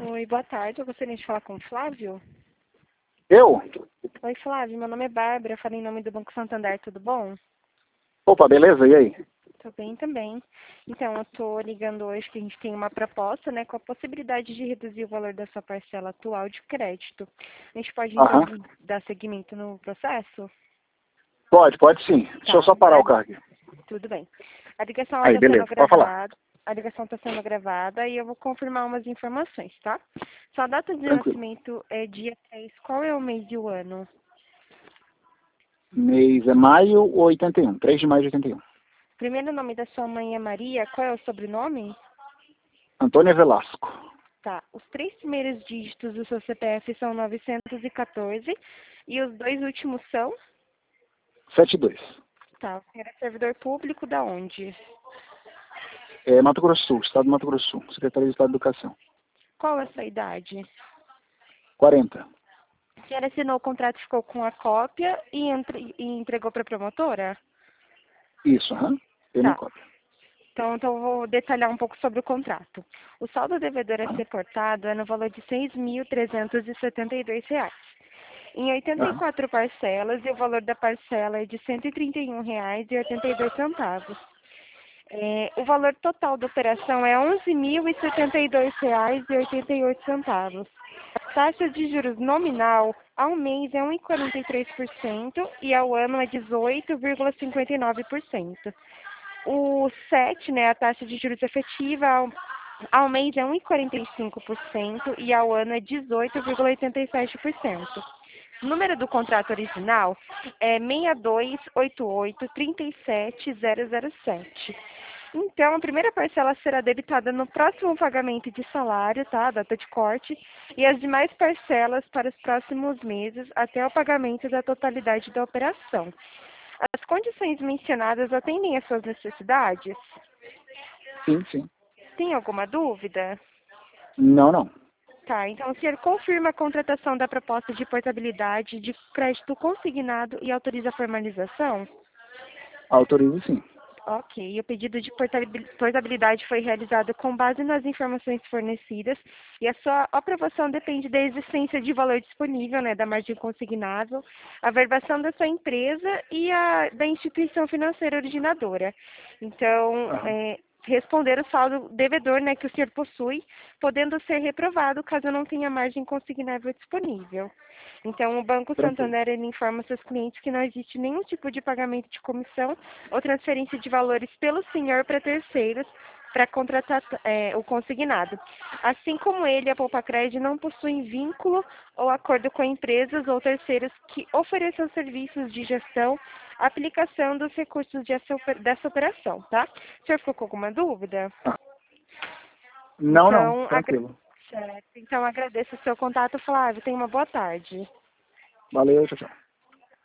Oi, boa tarde. Eu gostaria de falar com o Flávio. Eu? Oi, Flávio. Meu nome é Bárbara. Eu falei em nome do Banco Santander. Tudo bom? Opa, beleza? E aí? Tô bem também. Então, eu tô ligando hoje que a gente tem uma proposta, né, com a possibilidade de reduzir o valor da sua parcela atual de crédito. A gente pode, então, Aham. dar seguimento no processo? Pode sim. Deixa eu Tá. só parar o carro aqui. Tudo bem. A ligação Aí, está sendo beleza. Pode falar. gravada. A ligação está sendo gravada e eu vou confirmar umas informações, tá? Sua data de Tranquilo. nascimento é dia 3. Qual é o mês e o ano? Mês é maio 81. 3 de maio de 81. Primeiro nome da sua mãe é Maria. Qual é o sobrenome? Antônia Velasco. Tá. Os três primeiros dígitos do seu CPF são 914 e os dois últimos são? 72. Tá. O senhor é servidor público da onde? É Mato Grosso do Sul, Estado do Mato Grosso do Sul. Secretaria de Estado de Educação. Qual é a sua idade? 40. A senhora assinou o contrato, ficou com a cópia e entregou para a promotora? Isso, aham. Tem minha Tá. cópia. Então eu vou detalhar um pouco sobre o contrato. O saldo devedor a Aham. ser cortado é no valor de R$ 6.372, em Aham. 84 parcelas, e o valor da parcela é de R$ 131,82. O valor total da operação é R$ 11.072,88. A taxa de juros nominal ao mês é 1,43% e ao ano é 18,59%. O 7, né, a taxa de juros efetiva ao mês é 1,45% e ao ano é 18,87%. O número do contrato original é 628837007. Então, a primeira parcela será debitada no próximo pagamento de salário, tá? Data de corte, e as demais parcelas para os próximos meses até o pagamento da totalidade da operação. As condições mencionadas atendem às suas necessidades? Sim. Tem alguma dúvida? Não. Tá, então o senhor confirma a contratação da proposta de portabilidade de crédito consignado e autoriza a formalização? Autorizo sim. Ok, o pedido de portabilidade foi realizado com base nas informações fornecidas e a sua aprovação depende da existência de valor disponível, né, da margem consignável, a verbação da sua empresa e da instituição financeira originadora. Então, Aham. responder o saldo devedor, né, que o senhor possui, podendo ser reprovado caso não tenha margem consignável disponível. Então, o Banco Tranquilo. Santander ele informa seus clientes que não existe nenhum tipo de pagamento de comissão ou transferência de valores pelo senhor para terceiros para contratar o consignado. Assim como ele, a Poupacred não possuem vínculo ou acordo com empresas ou terceiros que ofereçam serviços de gestão, aplicação dos recursos dessa operação, tá? O senhor ficou com alguma dúvida? Ah, não. Então, Tranquilo. certo. Então, agradeço o seu contato, Flávio. Tenha uma boa tarde. Valeu, tchau.